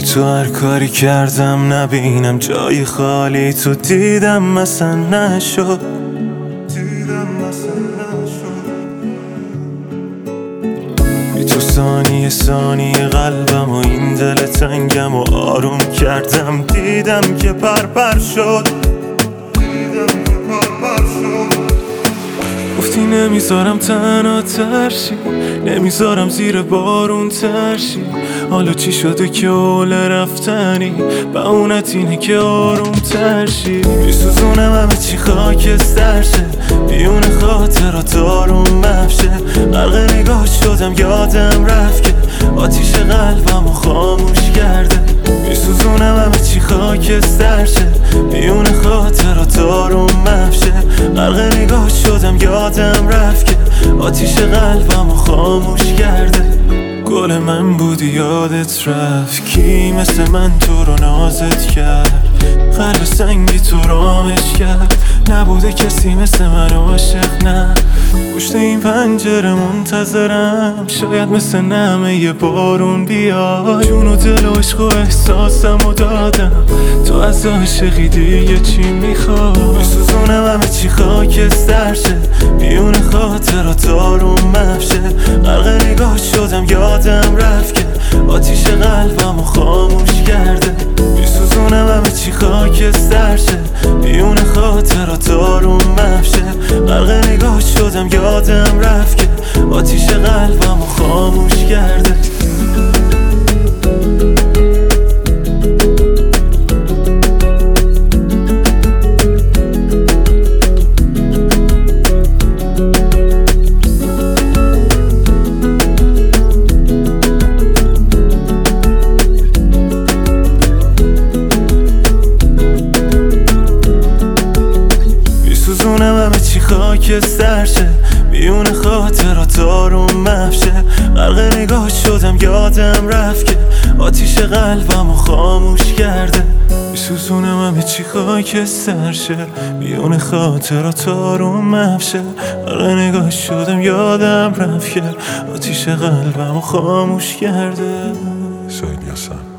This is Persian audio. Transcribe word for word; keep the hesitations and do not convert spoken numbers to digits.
تو هر کاری کردم نبینم جای خالی تو دیدم مثلا نشد بی تو ثانیه ثانیه قلبم و این دل تنگم و آروم کردم دیدم که پر پر شد گفتی نمیذارم تنها ترشی نمیذارم زیر بارون ترشی حالا چی شده که اول رفتنی بهونت اینه که آروم ترشی میسوزونم همه چی خاکستر شه بیون خاطرات آروم مفشه غرق نگاه شدم یادم رفت که آتیش قلبمو خاموش کرده میسوزونم همه چی خاکستر شه بیون خاطرات آروم مفشه غرق نگاه شدم یادم رفت که آتیش قلبمو خاموش کرده گل من بودی یادت رفت کی مثل من تو رو نازت کرد قلب سنگی تو رامش کرد نبوده کسی مثل من عاشق نه پشت این پنجره منتظرم شاید مثل نمه یه بارون بیاد جون و دل و عشق و احساسم و دادم تو از عاشقی دیگه چی میخواد میسوزونم همه چی خاکستر شه بیون خاطرات آروم مفشه غرق نگاه شدم یادم رفت که آتیش قلبمو خاموش کرده میسوزونم همه چی خاکستر شه بیون خاطرات آروم مفشه غرق نگاه شدم یادم رفت که آتیش قلبمو خاموش کرده میسوزونم همه چی خاکستر شه بیون خاطرات آروم مفشه غرق نگاه شدم یادم رفت که آتیش قلبمو خاموش کرده میسوزونم همه چی خاکستر شه بیون خاطرات آروم مفشه غرق نگاه شدم یادم رفت که آتیش قلبمو خاموش کرده. سید یاسین